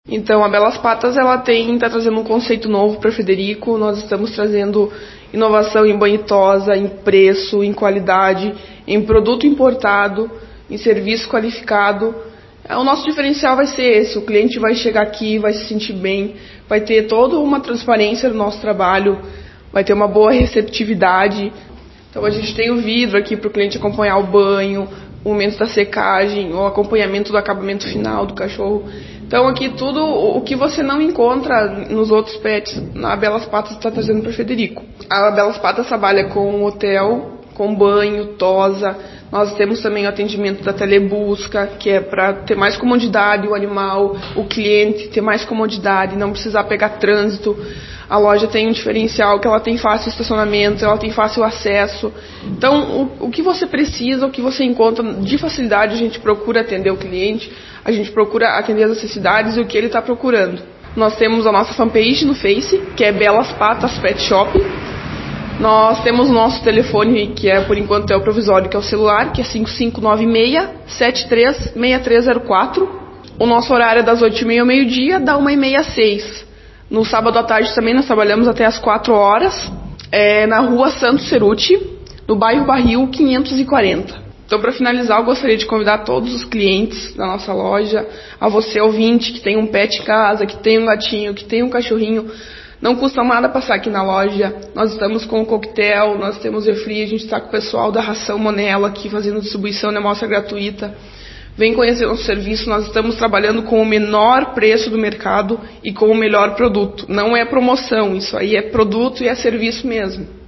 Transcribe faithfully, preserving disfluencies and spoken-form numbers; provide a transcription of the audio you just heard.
Então, a Belas Patas, ela tem, está trazendo um conceito novo para Frederico. Nós estamos trazendo inovação em banho e tosa, em preço, em qualidade, em produto importado, em serviço qualificado. O nosso diferencial vai ser esse: o cliente vai chegar aqui, vai se sentir bem, vai ter toda uma transparência no nosso trabalho, vai ter uma boa receptividade. Então, a gente tem o vidro aqui para o cliente acompanhar o banho, o momento da secagem, o acompanhamento do acabamento final do cachorro. Então, aqui tudo o que você não encontra nos outros pets, a Belas Patas está trazendo para Frederico. A Belas Patas trabalha com hotel, com banho, tosa. Nós temos também o atendimento da telebusca, que é para ter mais comodidade o animal, o cliente ter mais comodidade, não precisar pegar trânsito. A loja tem um diferencial que ela tem fácil estacionamento, ela tem fácil acesso. Então, o, o que você precisa, o que você encontra de facilidade, a gente procura atender o cliente, a gente procura atender as necessidades e o que ele está procurando. Nós temos a nossa fanpage no Face, que é Belas Patas Pet Shop. Nós temos o nosso telefone, que é, por enquanto, é o provisório, que é o celular, que é cinco cinco nove seis, sete três seis três zero quatro. O nosso horário é das oito e meia ao meio-dia, da uma e meia às seis. No sábado à tarde também nós trabalhamos até às quatro horas, é, na rua Santos Ceruti, no bairro Barril quinhentos e quarenta. Então, para finalizar, eu gostaria de convidar todos os clientes da nossa loja, a você ouvinte que tem um pet em casa, que tem um gatinho, que tem um cachorrinho. Não custa nada passar aqui na loja. Nós estamos com o coquetel, nós temos refri, a gente está com o pessoal da Ração Monelo aqui fazendo distribuição de amostra gratuita. Vem conhecer nosso serviço, nós estamos trabalhando com o menor preço do mercado e com o melhor produto. Não é promoção, isso aí é produto e é serviço mesmo.